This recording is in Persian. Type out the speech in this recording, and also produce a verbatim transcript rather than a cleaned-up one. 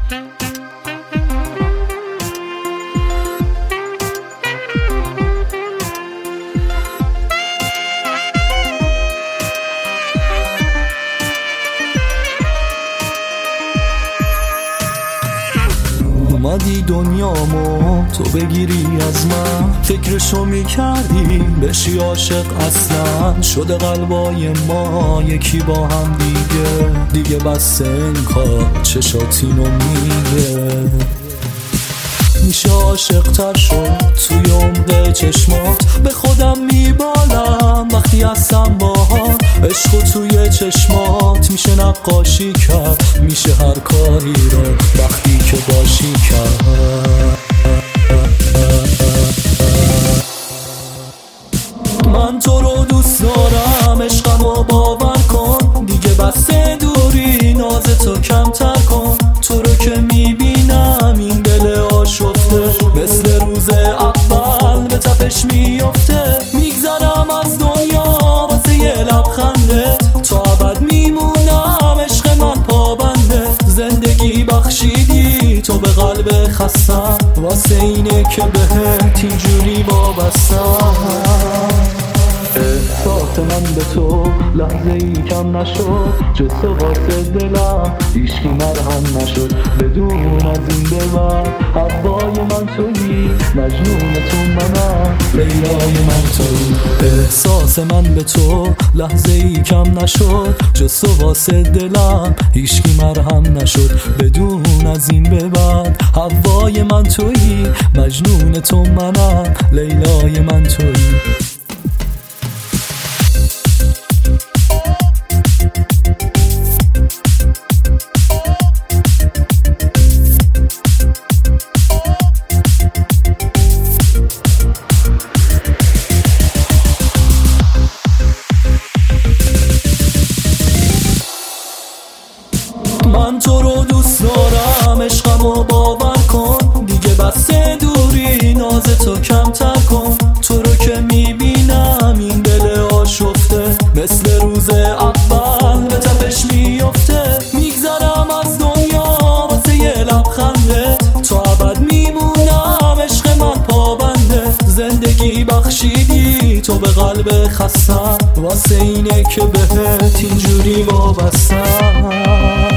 اومدی دنیامو تو بگیری از من، فکرشو میکردی بشی عاشق، اصلا شده قلبای ما یکی با هم دیگه. دیگه بس این کار چشاتینو میگه، میشه عاشق تر شد توی عمق چشمات. به خودم میبالم وقتی هستم باهات، عشق توی چشمات میشه نقاشی کرد، میشه هر کاری رو وقتی که باشی کرد. من تو رو دوست دارم، عشقمو باور کن، دیگه بس دوری نازتو کمتر کن. تو رو که میبینم این دل آشفته، مثل روز اول به تپش میفته. میگذرم از دنیا واسه یه لبخندت، تا ابد میمونم عشق من پابنده. زندگی بخشیدی تو به قلب خستم، واسه اینه که بهت اینجوری وابستم. احساس من به تو لحظه ای کم نشد، جز تو واسه دلم هیچکی مرهم نشد. بدون از این به بعد هوای من تویی، مجنون تو منم، لیلای من تویی. احساس من به تو لحظه ای کم نشد، جز تو واسه دلم هیچکی مرهم نشد. بدون از این به بعد هوای من تویی، مجنون تو منم، لیلای من تویی. من تو رو دوست دارم، عشقمو باور کن، دیگه بس دوری نازتو کمتر کن. تو رو که میبینم این دل آشفته، مثل روز اول به تپش میفته. میگذرم از دنیا واسه یه لبخندت، تا ابد میمونم عشق من پابنده. زندگی بخشیدی تو به قلب خستم، واسه اینه که بهت اینجوری وابستم.